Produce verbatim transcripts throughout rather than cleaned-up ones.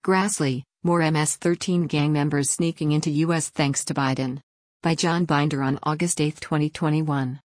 Grassley, more M S thirteen gang members sneaking into U S thanks to Biden. By John Binder on August eighth, twenty twenty-one.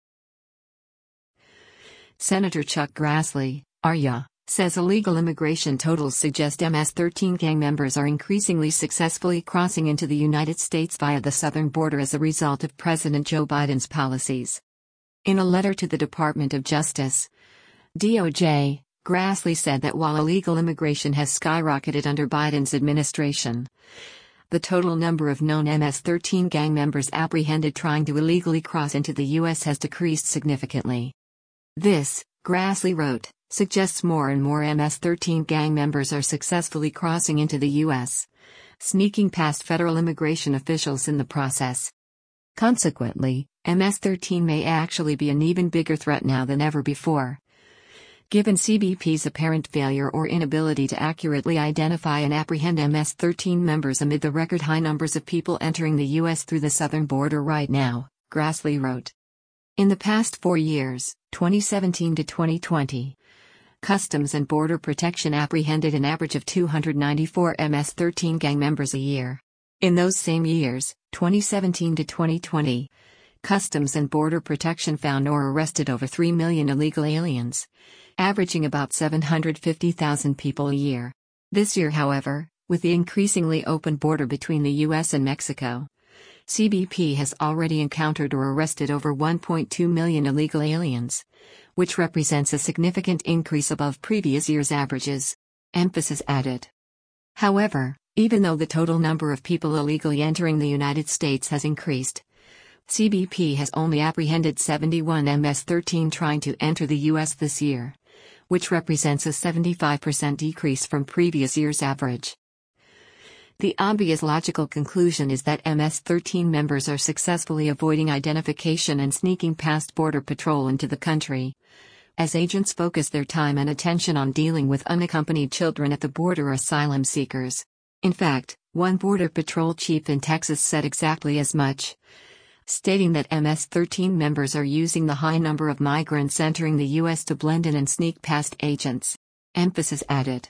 Senator Chuck Grassley, Arya, says illegal immigration totals suggest M S thirteen gang members are increasingly successfully crossing into the United States via the southern border as a result of President Joe Biden's policies. In a letter to the Department of Justice, D O J, Grassley said that while illegal immigration has skyrocketed under Biden's administration, the total number of known M S thirteen gang members apprehended trying to illegally cross into the U S has decreased significantly. This, Grassley wrote, suggests more and more M S thirteen gang members are successfully crossing into the U S, sneaking past federal immigration officials in the process. Consequently, M S thirteen may actually be an even bigger threat now than ever before. Given C B P's apparent failure or inability to accurately identify and apprehend M S thirteen members amid the record high numbers of people entering the U S through the southern border right now, Grassley wrote. In the past four years, twenty seventeen to twenty twenty, Customs and Border Protection apprehended an average of two hundred ninety-four M S thirteen gang members a year. In those same years, twenty seventeen to twenty twenty, Customs and Border Protection found or arrested over three million illegal aliens, averaging about seven hundred fifty thousand people a year. This year, however, with the increasingly open border between the U S and Mexico, C B P has already encountered or arrested over one point two million illegal aliens, which represents a significant increase above previous year's averages. Emphasis added. However, even though the total number of people illegally entering the United States has increased, C B P has only apprehended seventy-one M S thirteen trying to enter the U S this year, which represents a seventy-five percent decrease from previous year's average. The obvious logical conclusion is that M S thirteen members are successfully avoiding identification and sneaking past Border Patrol into the country, as agents focus their time and attention on dealing with unaccompanied children at the border or asylum seekers. In fact, one Border Patrol chief in Texas said exactly as much, stating that M S thirteen members are using the high number of migrants entering the U S to blend in and sneak past agents. Emphasis added.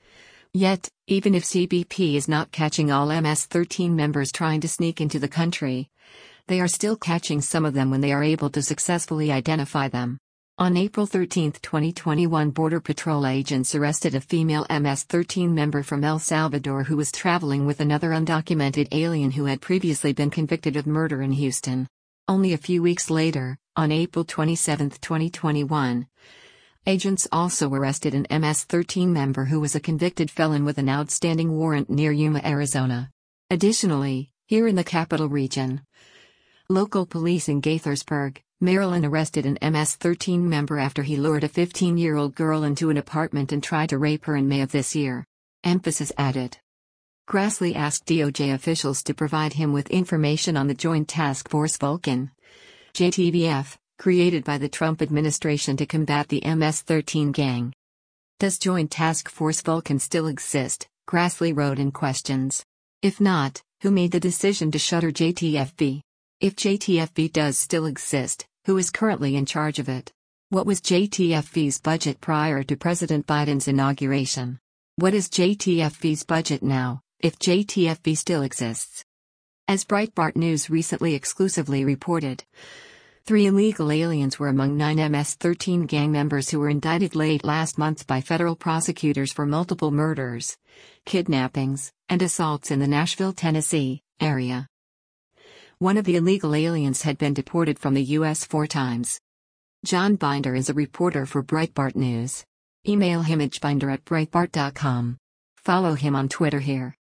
Yet, even if C B P is not catching all M S thirteen members trying to sneak into the country, they are still catching some of them when they are able to successfully identify them. On April thirteenth, twenty twenty-one, Border Patrol agents arrested a female M S thirteen member from El Salvador who was traveling with another undocumented alien who had previously been convicted of murder in Houston. Only a few weeks later, on April twenty-seventh, twenty twenty-one, agents also arrested an M S thirteen member who was a convicted felon with an outstanding warrant near Yuma, Arizona. Additionally, here in the Capital Region, local police in Gaithersburg, Maryland arrested an M S thirteen member after he lured a fifteen-year-old girl into an apartment and tried to rape her in May of this year. Emphasis added. Grassley asked D O J officials to provide him with information on the Joint Task Force Vulcan, J T V F, created by the Trump administration to combat the M S thirteen gang. Does Joint Task Force Vulcan still exist? Grassley wrote in questions. If not, who made the decision to shutter J T F V? If J T F V does still exist, who is currently in charge of it? What was J T F V's budget prior to President Biden's inauguration? What is J T F V's budget now, if J T F V still exists? As Breitbart News recently exclusively reported, three illegal aliens were among nine M S thirteen gang members who were indicted late last month by federal prosecutors for multiple murders, kidnappings, and assaults in the Nashville, Tennessee, area. One of the illegal aliens had been deported from the U S four times. John Binder is a reporter for Breitbart News. Email him at binder at breitbart dot com. Follow him on Twitter here.